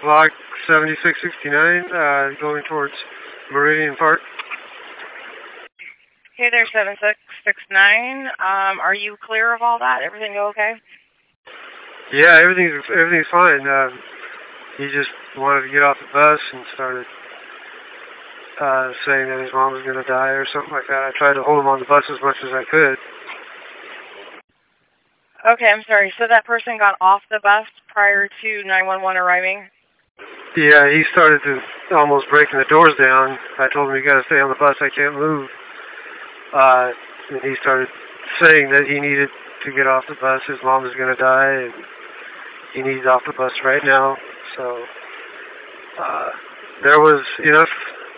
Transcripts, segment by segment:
Block 7669, going towards Meridian Park. Hey there, 7669. Are you clear of all that? Everything go okay? Yeah, everything's fine. He just wanted to get off the bus and started saying that his mom was going to die or something like that. I tried to hold him on the bus as much as I could. Okay, I'm sorry. So that person got off the bus prior to 911 arriving? Yeah, he started to almost breaking the doors down. I told him, you got to stay on the bus, I can't move. And he started saying that he needed to get off the bus. His mom was going to die, and he needs off the bus right now. So there was enough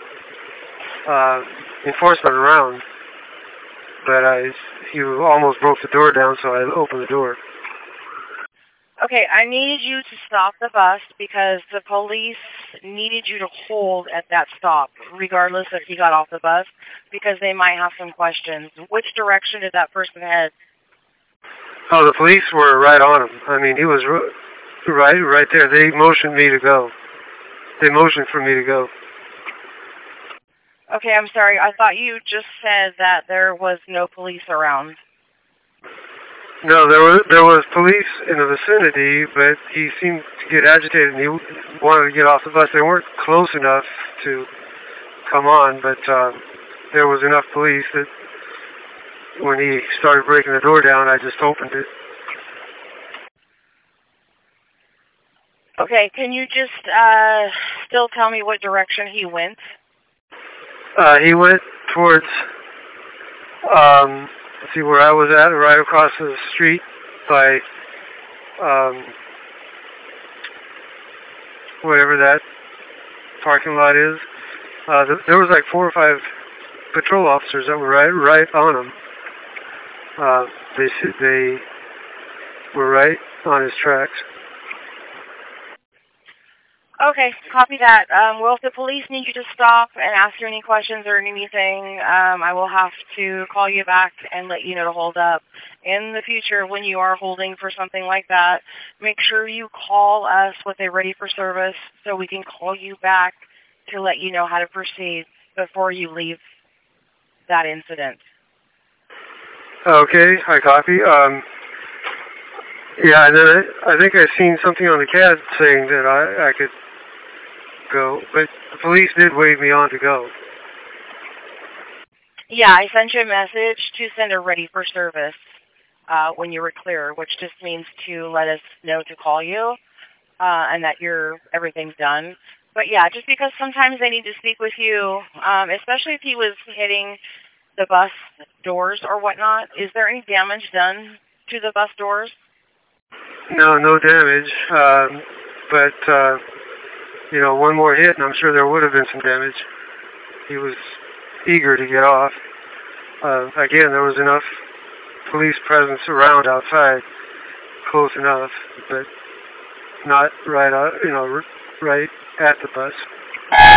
enforcement around, but he almost broke the door down, so I opened the door. Okay, I needed you to stop the bus because the police needed you to hold at that stop, regardless if he got off the bus, because they might have some questions. Which direction did that person head? Oh, the police were right on him. I mean, he was right there. They motioned me to go. They motioned for me to go. Okay, I'm sorry. I thought you just said that there was no police around. No, there was police in the vicinity, but he seemed to get agitated and he wanted to get off the bus. They weren't close enough to come on, but there was enough police that when he started breaking the door down, I just opened it. Okay, can you just still tell me what direction he went? He went towards, let's see where I was at, right across the street by, whatever that parking lot is. There was like 4 or 5 patrol officers that were right on him. They were right on his tracks. Okay, copy that. Well, if the police need you to stop and ask you any questions or anything, I will have to call you back and let you know to hold up. In the future, when you are holding for something like that, make sure you call us with a ready for service so we can call you back to let you know how to proceed before you leave that incident. Okay, I copy. Yeah, and then I think I seen something on the CAD saying that I could go, but the police did wave me on to go. Yeah, I sent you a message to send a ready for service when you were clear, which just means to let us know to call you and that everything's done. But yeah, just because sometimes they need to speak with you, especially if he was hitting the bus doors or whatnot. Is there any damage done to the bus doors? No damage, but one more hit, and I'm sure there would have been some damage. He was eager to get off. Again, there was enough police presence around outside, close enough, but not right at the bus.